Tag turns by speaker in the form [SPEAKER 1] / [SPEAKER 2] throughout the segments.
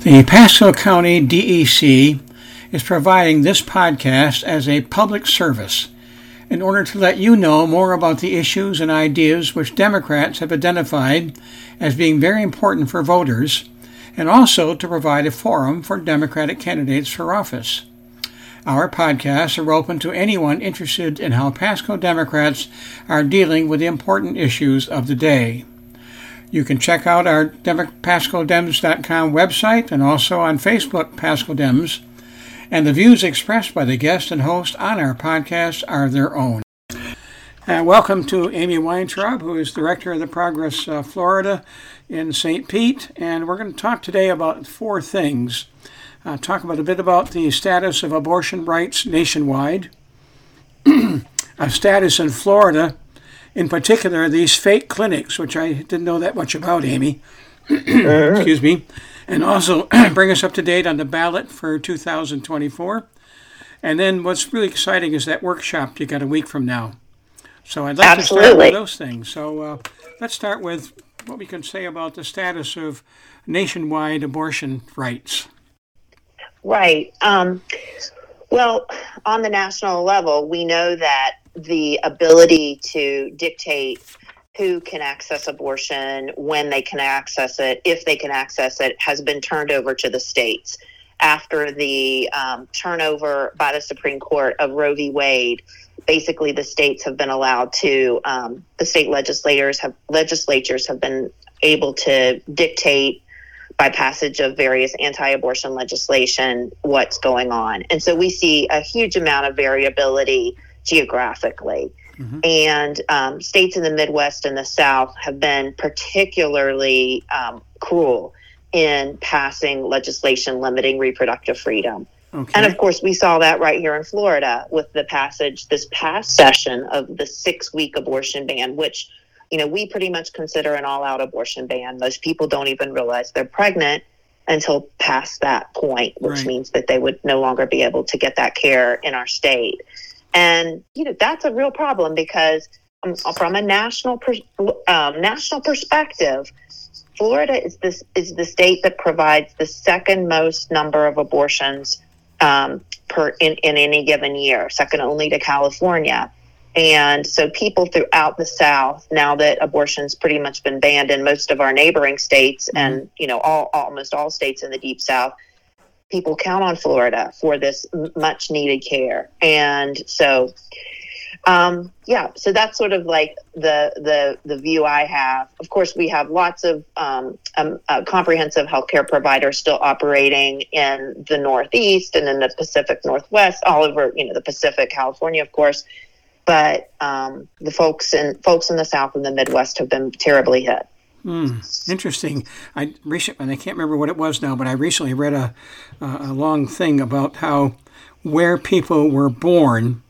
[SPEAKER 1] The Pasco County DEC is providing this podcast as a public service in order to let you know more about the issues and ideas which Democrats have identified as being very important for voters, and also to provide a forum for Democratic candidates for office. Our podcasts are open to anyone interested in how Pasco Democrats are dealing with the important issues of the day. You can check out our PascoDems.com website and also on Facebook, Pasco Dems. And the views expressed by the guest and host on our podcast are their own. Welcome to Amy Weintraub, who is Director of the Progress Florida in St. Pete. And we're going to talk today about four things. Talk about a bit about the status of abortion rights nationwide, a status in Florida, in particular these fake clinics, which I didn't know that much about, Amy. Excuse me. And also bring us up to date on the ballot for 2024. And then what's really exciting is that workshop you got a week from now. So I'd like to start with those things. So let's start with what we can say about the status of nationwide abortion rights.
[SPEAKER 2] Right. Well, on the national level, we know that the ability to dictate who can access abortion, when they can access it, if they can access it, has been turned over to the states. After the turnover by the Supreme Court of Roe v. Wade, basically the states have been allowed to, the state legislatures have been able to dictate by passage of various anti-abortion legislation what's going on. And so we see a huge amount of variability geographically. Mm-hmm. And states in the Midwest and the South have been particularly cruel in passing legislation limiting reproductive freedom. Okay. And of course, we saw that right here in Florida with the passage this past session of the 6-week abortion ban, which, you know, we pretty much consider an all-out abortion ban. Most people don't even realize they're pregnant until past that point, which means that they would no longer be able to get that care in our state. And, you know, that's a real problem because from a national perspective, Florida is the state that provides the second most number of abortions in any given year, second only to California. And so people throughout the South, now that abortion's pretty much been banned in most of our neighboring states and, you know, almost all states in the Deep South, people count on Florida for this much needed care. And so, so that's sort of like the view I have. Of course, we have lots of comprehensive healthcare providers still operating in the Northeast and in the Pacific Northwest, all over, you know, the Pacific, California, of course. But the folks in the South and the Midwest have been terribly hit.
[SPEAKER 1] Interesting. I can't remember what it was now, but I recently read a long thing about how where people were born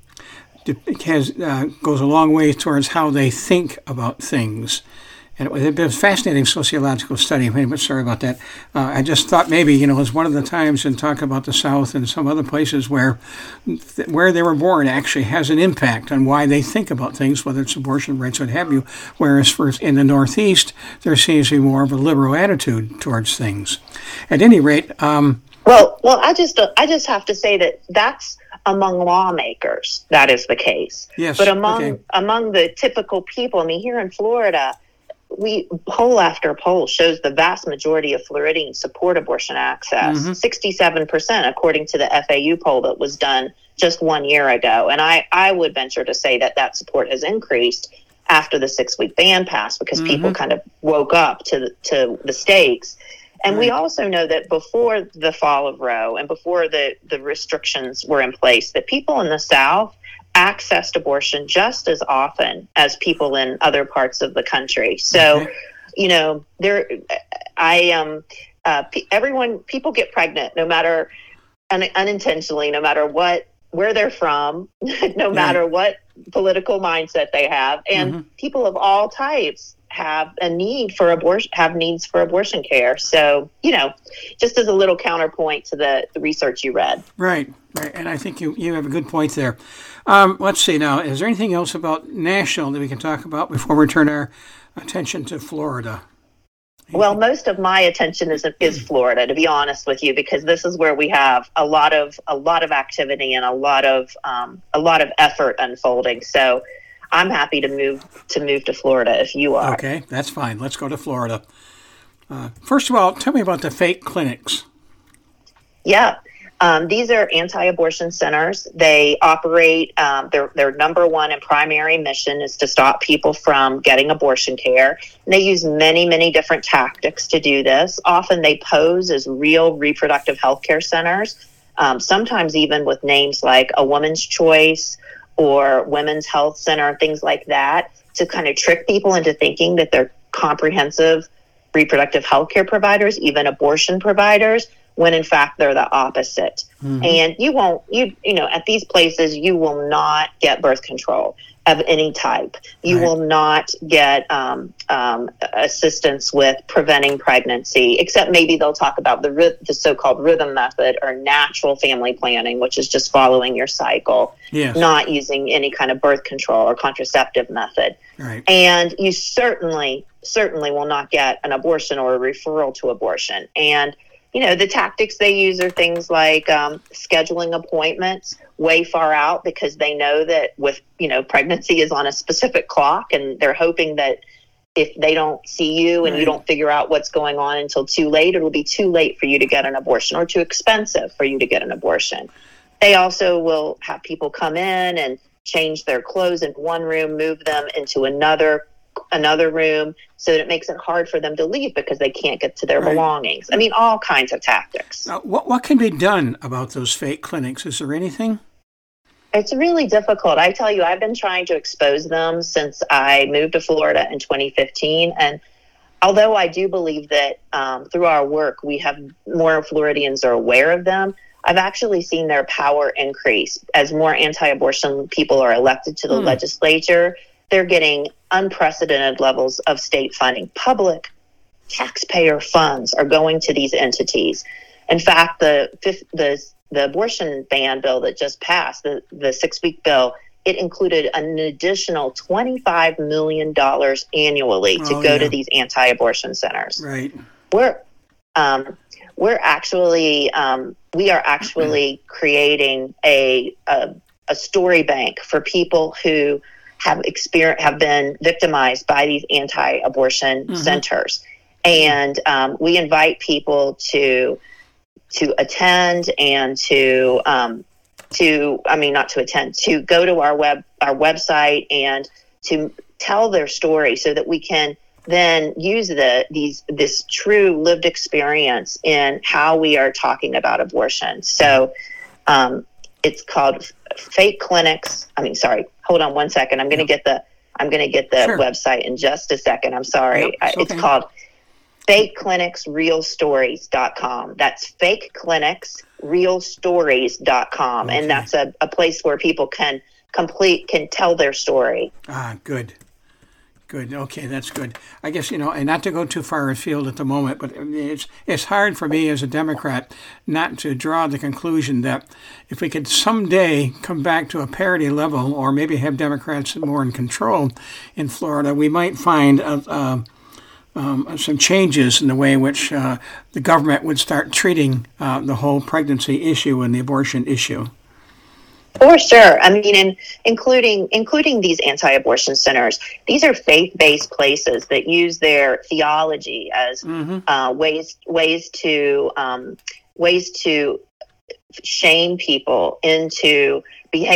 [SPEAKER 1] goes a long way towards how they think about things. And it was a fascinating sociological study. But sorry about that. I just thought maybe, you know, it was one of the times in talking about the South and some other places where they were born actually has an impact on why they think about things, whether it's abortion rights, what have you. Whereas in the Northeast, there seems to be more of a liberal attitude towards things. At any rate,
[SPEAKER 2] well, I just have to say that that's among lawmakers. That is the case.
[SPEAKER 1] Yes.
[SPEAKER 2] But among the typical people, I mean, here in Florida, poll after poll shows the vast majority of Floridians support abortion access, 67%, according to the FAU poll that was done just 1 year ago. And I would venture to say that support has increased after the 6-week ban passed because people kind of woke up to the stakes. And we also know that before the fall of Roe and before the restrictions were in place, that people in the South accessed abortion just as often as people in other parts of the country. So, you know, people get pregnant no matter unintentionally, no matter where they're from, no matter what political mindset they have, and people of all types have needs for abortion care. So, you know, just as a little counterpoint to the research you read.
[SPEAKER 1] Right. And I think you have a good point there. Let's see now, is there anything else about national that we can talk about before we turn our attention to Florida?
[SPEAKER 2] Well, most of my attention is Florida, to be honest with you, because this is where we have a lot of activity and a lot of effort unfolding. So I'm happy to move to Florida if you are.
[SPEAKER 1] Okay, that's fine. Let's go to Florida. First of all, tell me about the fake clinics.
[SPEAKER 2] Yeah. These are anti-abortion centers. They operate, their number one and primary mission is to stop people from getting abortion care. And they use many, many different tactics to do this. Often they pose as real reproductive health care centers, sometimes even with names like A Woman's Choice or Women's Health Center, things like that, to kind of trick people into thinking that they're comprehensive reproductive health care providers, even abortion providers, when in fact they're the opposite. Mm-hmm. And you know, at these places, you will not get birth control of any type. You will not get assistance with preventing pregnancy, except maybe they'll talk about the so-called rhythm method or natural family planning, which is just following your cycle, not using any kind of birth control or contraceptive method.
[SPEAKER 1] Right.
[SPEAKER 2] And you certainly will not get an abortion or a referral to abortion. And you know, the tactics they use are things like scheduling appointments way far out, because they know that pregnancy is on a specific clock, and they're hoping that if they don't see you and you don't figure out what's going on until too late, it'll be too late for you to get an abortion or too expensive for you to get an abortion. They also will have people come in and change their clothes in one room, move them into another room, so that it makes it hard for them to leave because they can't get to their belongings. I mean, all kinds of tactics.
[SPEAKER 1] What can be done about those fake clinics? Is there anything?
[SPEAKER 2] It's really difficult. I tell you, I've been trying to expose them since I moved to Florida in 2015. And although I do believe that through our work, we have more Floridians are aware of them, I've actually seen their power increase as more anti-abortion people are elected to the legislature. They're getting unprecedented levels of state funding. Public taxpayer funds are going to these entities. In fact, the abortion ban bill that just passed, the 6-week bill, it included an additional $25 million annually to go to these anti-abortion centers.
[SPEAKER 1] Right.
[SPEAKER 2] We are actually creating a story bank for people who have been victimized by these anti-abortion centers. And we invite people to attend and to go to our website and to tell their story, so that we can then use this true lived experience in how we are talking about abortion. So it's called Fake Clinics. Hold on one second. I'm going to get the website in just a second. I'm sorry.
[SPEAKER 1] Yep,
[SPEAKER 2] it's called fakeclinicsrealstories.com. That's fakeclinicsrealstories.com. Okay. And that's a place where people can tell their story.
[SPEAKER 1] Good. Okay, that's good. I guess, and not to go too far afield at the moment, but it's hard for me as a Democrat not to draw the conclusion that if we could someday come back to a parity level, or maybe have Democrats more in control in Florida, we might find some changes in the way in which the government would start treating the whole pregnancy issue and the abortion issue.
[SPEAKER 2] For sure. I mean, including these anti-abortion centers, these are faith-based places that use their theology as ways to shame people into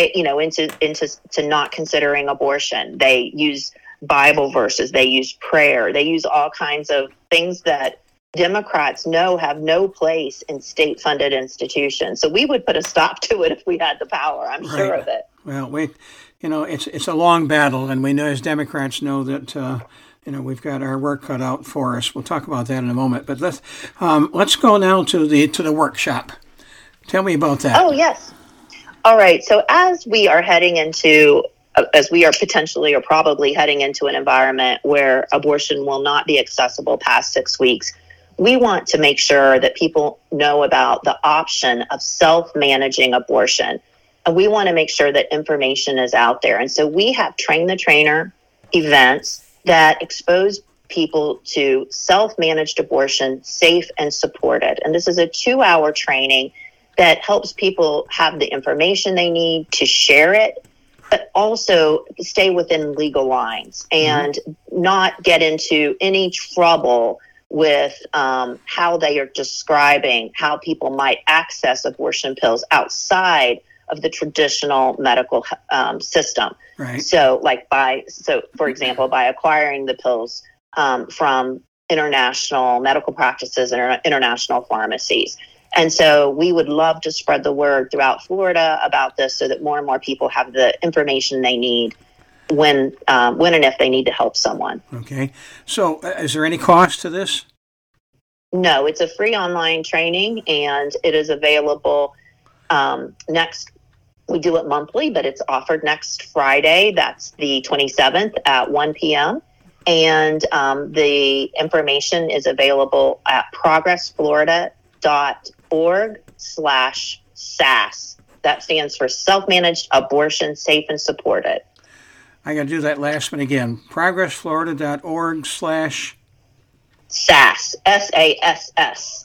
[SPEAKER 2] not considering abortion. They use Bible verses, they use prayer, they use all kinds of things that Democrats know have no place in state-funded institutions. So we would put a stop to it if we had the power. I'm sure of it.
[SPEAKER 1] Well, it's a long battle, and we know as Democrats know that we've got our work cut out for us. We'll talk about that in a moment. But let's go now to the workshop. Tell me about that.
[SPEAKER 2] Oh yes. All right. So as we are potentially or probably heading into an environment where abortion will not be accessible past 6 weeks, we want to make sure that people know about the option of self-managing abortion. And we want to make sure that information is out there. And so we have Train the Trainer events that expose people to self-managed abortion, safe and supported. And this is a 2-hour training that helps people have the information they need to share it, but also stay within legal lines and not get into any trouble with how they are describing how people might access abortion pills outside of the traditional medical system.
[SPEAKER 1] Right.
[SPEAKER 2] So, for example, by acquiring the pills from international medical practices and international pharmacies. And so we would love to spread the word throughout Florida about this so that more and more people have the information they need when and if they need to help someone.
[SPEAKER 1] Okay. So is there any cost to this?
[SPEAKER 2] No, it's a free online training, and it is available we do it monthly, but it's offered next Friday. That's the 27th at 1 p.m. And the information is available at progressflorida.org/SAS. That stands for Self-Managed Abortion, Safe and Supported.
[SPEAKER 1] I got to do that last one again. progressflorida.org/SAS.
[SPEAKER 2] SAS.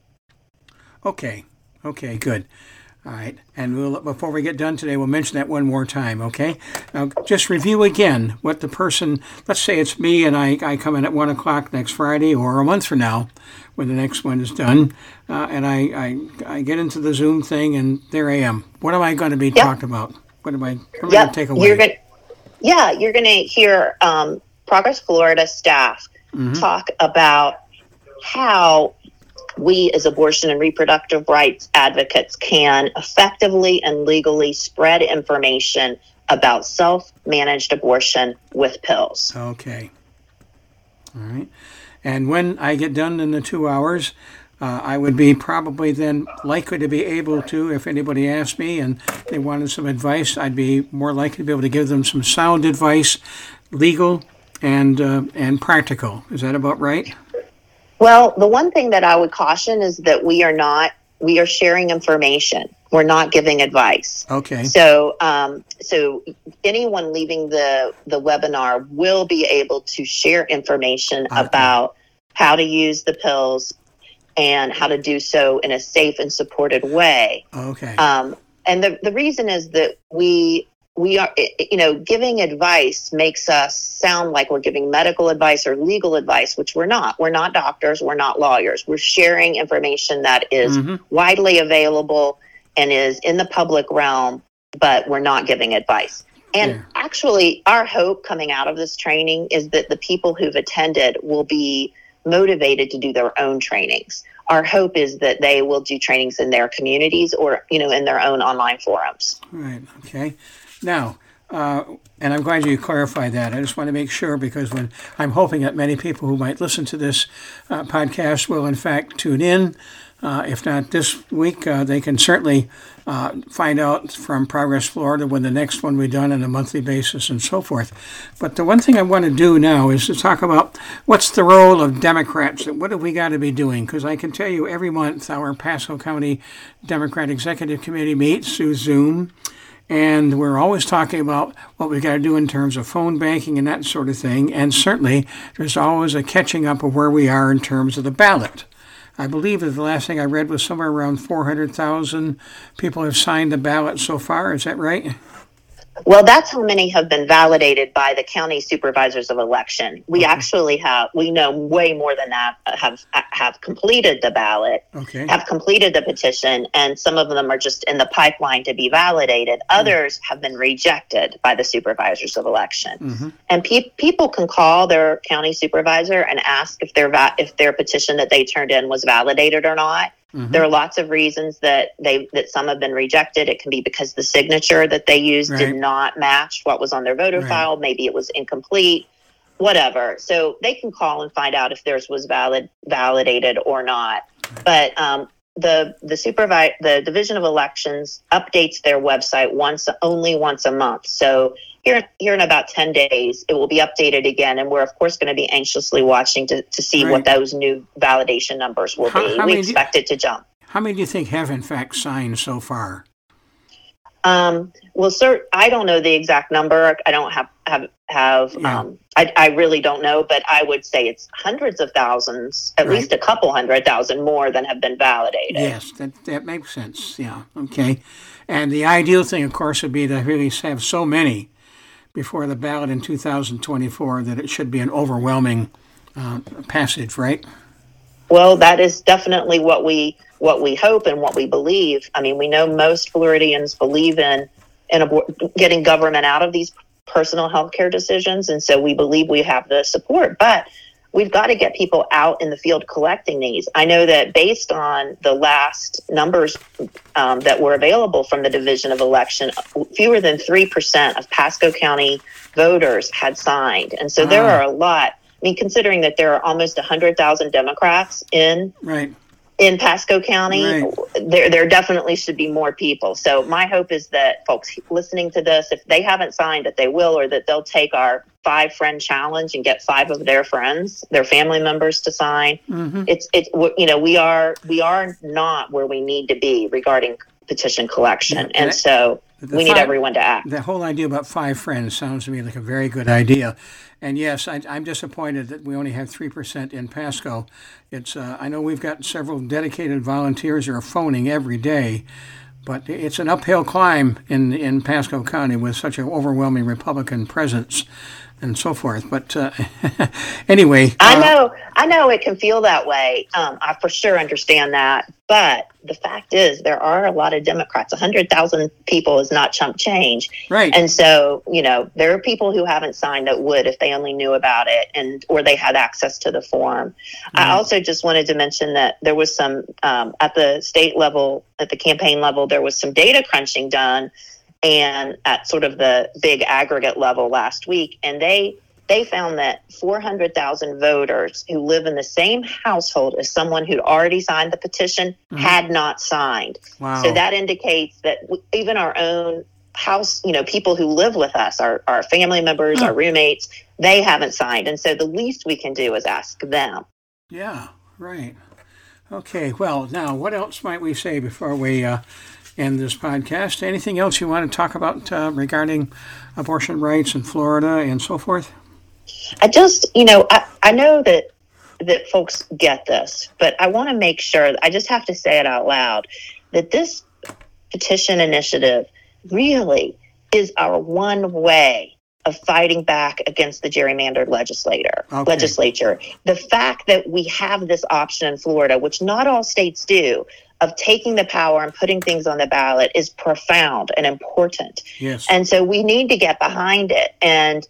[SPEAKER 1] Okay, good. All right, and before we get done today, we'll mention that one more time, okay? Now, just review again what the person, let's say it's me and I come in at 1 o'clock next Friday or a month from now when the next one is done, and I get into the Zoom thing and there I am. What am I going to be talking about? What am I going to take away? You're going
[SPEAKER 2] to hear Progress Florida staff talk about how we as abortion and reproductive rights advocates can effectively and legally spread information about self-managed abortion with pills.
[SPEAKER 1] Okay. All right. And when I get done in the 2 hours, I would be probably then likely to be able to, if anybody asked me and they wanted some advice, I'd be more likely to be able to give them some sound advice, legal and practical. Is that about right?
[SPEAKER 2] Well, the one thing that I would caution is that we are sharing information. We're not giving advice.
[SPEAKER 1] Okay.
[SPEAKER 2] So anyone leaving the webinar will be able to share information about how to use the pills and how to do so in a safe and supported way.
[SPEAKER 1] Okay.
[SPEAKER 2] And the reason is that we are, giving advice makes us sound like we're giving medical advice or legal advice, which we're not. We're not doctors. We're not lawyers. We're sharing information that is widely available and is in the public realm, but we're not giving advice. And actually, our hope coming out of this training is that the people who've attended will be motivated to do their own trainings. Our hope is that they will do trainings in their communities or, in their own online forums.
[SPEAKER 1] Right. Okay. Now, and I'm glad you clarified that. I just want to make sure because when I'm hoping that many people who might listen to this podcast will in fact tune in. If not this week, they can certainly find out from Progress Florida when the next one will be done on a monthly basis and so forth. But the one thing I want to do now is to talk about what's the role of Democrats and what have we got to be doing? Because I can tell you every month our Pasco County Democrat Executive Committee meets through Zoom. And we're always talking about what we've got to do in terms of phone banking and that sort of thing. And certainly there's always a catching up of where we are in terms of the ballot. I believe that the last thing I read was somewhere around 400,000 people have signed the ballot so far. Is that right?
[SPEAKER 2] Well, that's how many have been validated by the county supervisors of election. We actually we know way more than that have completed the ballot, have completed the petition, and some of them are just in the pipeline to be validated. Others have been rejected by the supervisors of election. And people can call their county supervisor and ask if their petition that they turned in was validated or not. There are lots of reasons that some have been rejected. It can be because the signature that they used did not match what was on their voter file. Maybe it was incomplete, whatever. So they can call and find out if theirs was validated or not. But the Division of Elections updates their website only once a month. So here in about 10 days, it will be updated again, and we're, of course, going to be anxiously watching to see what those new validation numbers will be. We expect it to jump.
[SPEAKER 1] How many do you think have, in fact, signed so far?
[SPEAKER 2] Well, sir, I don't know the exact number. I don't have.
[SPEAKER 1] Yeah.
[SPEAKER 2] I really don't know, but I would say it's hundreds of thousands, at
[SPEAKER 1] Right.
[SPEAKER 2] least a couple 100,000 more than have been validated.
[SPEAKER 1] Yes, that makes sense. Yeah. Okay. And the ideal thing, of course, would be to really have so many before the ballot in 2024 that it should be an overwhelming passage, right?
[SPEAKER 2] Well, that is definitely what we hope and what we believe. I mean, we know most Floridians believe in getting government out of these personal health care decisions, and so we believe we have the support. But we've got to get people out in the field collecting these. I know that based on the last numbers that were available from the Division of Election, fewer than 3% of Pasco County voters had signed, and so there are a lot. I mean, considering that there are almost 100,000 Democrats in Pasco County,
[SPEAKER 1] Right.
[SPEAKER 2] there definitely should be more people. So my hope is that folks listening to this, if they haven't signed, that they will, or that they'll take our 5-friend challenge and get 5 of their friends, their family members to sign.
[SPEAKER 1] Mm-hmm.
[SPEAKER 2] We are not where we need to be regarding petition collection,
[SPEAKER 1] Yeah,
[SPEAKER 2] and so we need everyone to act.
[SPEAKER 1] The whole idea about 5 friends sounds to me like a very good idea. And yes, I'm disappointed that we only have 3% in Pasco. It's I know we've got several dedicated volunteers who are phoning every day, but it's an uphill climb in Pasco County with such an overwhelming Republican presence and so forth. But anyway.
[SPEAKER 2] I know it can feel that way. I for sure understand that. But the fact is, there are a lot of Democrats. 100,000 people is not chump change.
[SPEAKER 1] Right.
[SPEAKER 2] And so, there are people who haven't signed that would if they only knew about it or they had access to the form. Mm-hmm. I also just wanted to mention that there was some, at the state level, at the campaign level, there was some data crunching done and at sort of the big aggregate level last week. And they found that 400,000 voters who live in the same household as someone who'd already signed the petition had not signed.
[SPEAKER 1] Wow.
[SPEAKER 2] So that indicates that even our own house, people who live with us, our family members, our roommates, they haven't signed. And so the least we can do is ask them.
[SPEAKER 1] Yeah, right. Okay, well, now, what else might we say before we end this podcast? Anything else you want to talk about regarding abortion rights in Florida and so forth?
[SPEAKER 2] I just, I know that folks get this, but I want to make sure, I just have to say it out loud, that this petition initiative really is our one way of fighting back against the gerrymandered legislature. The fact that we have this option in Florida, which not all states do, of taking the power and putting things on the ballot is profound and important.
[SPEAKER 1] Yes.
[SPEAKER 2] And so we need to get behind it. And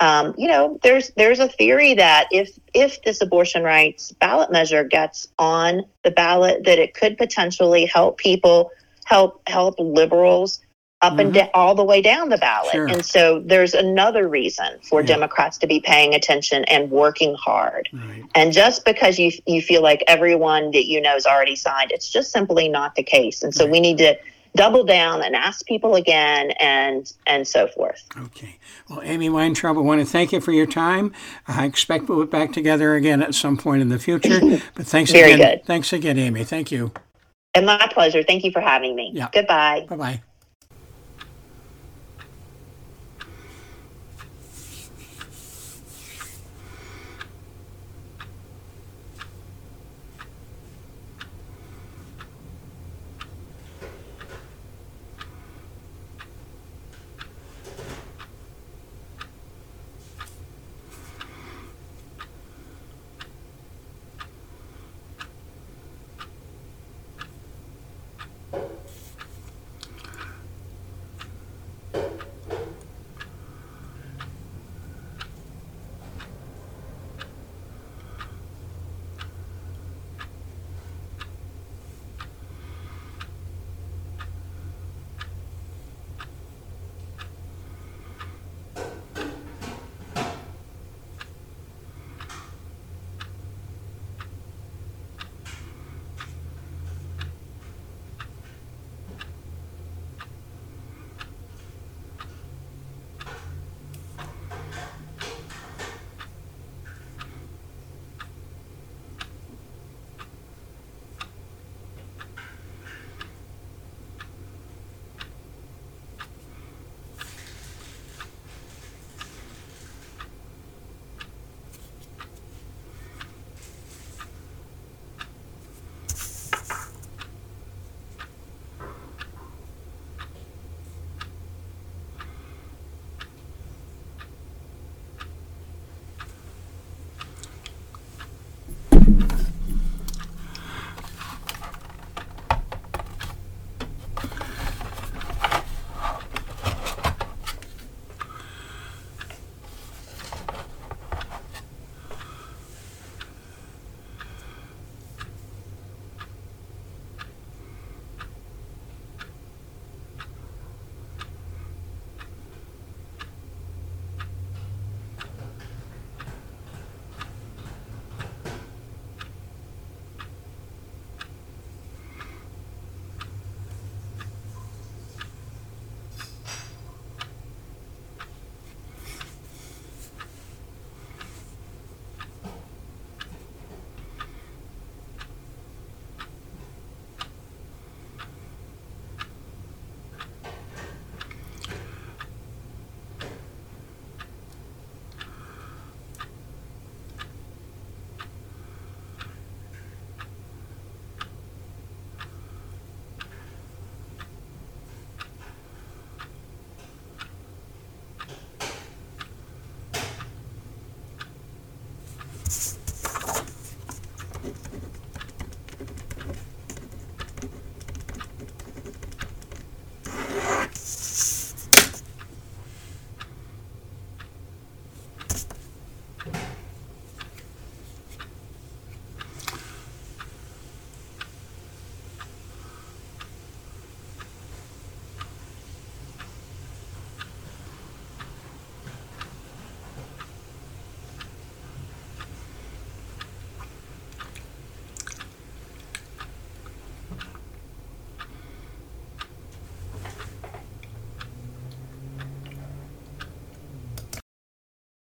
[SPEAKER 2] there's a theory that if this abortion rights ballot measure gets on the ballot, that it could potentially help people, help liberals up and all the way down the ballot. Sure. And so there's another reason for Democrats to be paying attention and working hard. Right. And just because you feel like everyone that has already signed, it's just simply not the case. And so we need to double down and ask people again and so forth.
[SPEAKER 1] Okay. Well, Amy Weintraub, I want to thank you for your time. I expect we'll be back together again at some point in the future. But thanks again. Very good. Thanks again, Amy. Thank you.
[SPEAKER 2] And my pleasure. Thank you for having me.
[SPEAKER 1] Yeah.
[SPEAKER 2] Goodbye.
[SPEAKER 1] Bye-bye.